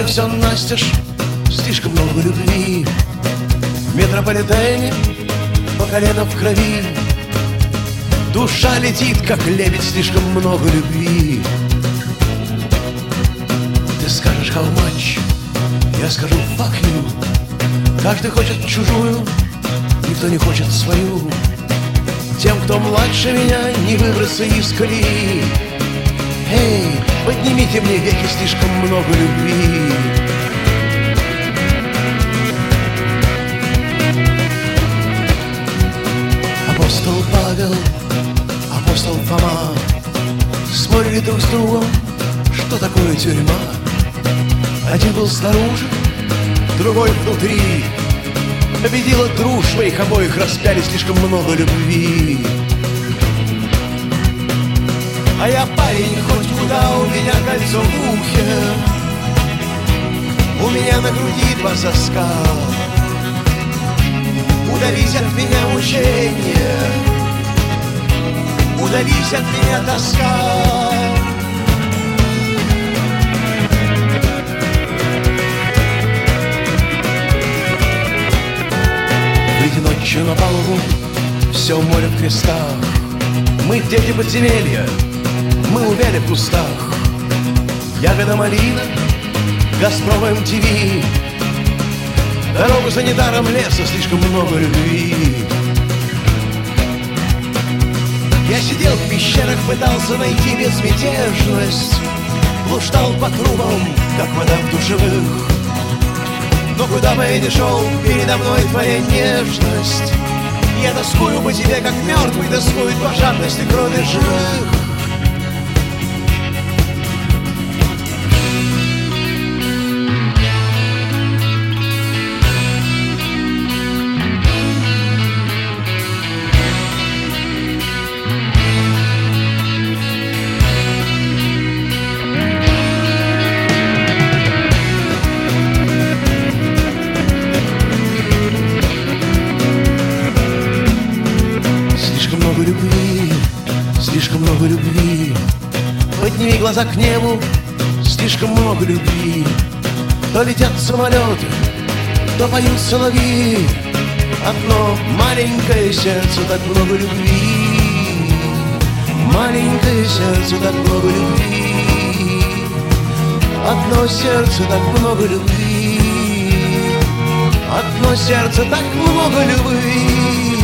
моря все настежь, слишком много любви. В метрополитене по колено в крови. Душа летит, как лебедь, слишком много любви. Ты скажешь how much, я скажу fuck you. Каждый хочет чужую, никто не хочет свою. Тем, кто младше меня, не выбраться из колеи. Эй, поднимите мне веки, слишком много любви. Апостол Павел, апостол Фома спорили друг с другом, что такое тюрьма. Один был снаружи, другой внутри. Победила дружба, их обоих распяли, слишком много любви. А я парень, хоть куда, у меня кольцо в ухе, у меня на груди два соска. Удались от меня мучения, удались от меня тоска. Выйди ночью на палубу, все море в крестах. Мы дети подземелья, мы увяли в кустах. Ягода малина, Газпром МТВ. Дорогу за недаром леса, слишком много любви. Я сидел в пещерах, пытался найти безмятежность. Блуждал по трубам, как вода в душевых. Но куда бы я ни шел, передо мной твоя нежность. Я тоскую по тебе, как мертвый тоскует по жадности крови живых. Слишком много любви. Подними глаза к небу, слишком много любви. То летят самолеты, то поют соловьи. Одно маленькое сердце, так много любви. Маленькое сердце, так много любви. Одно сердце, так много любви. Одно сердце, так много любви.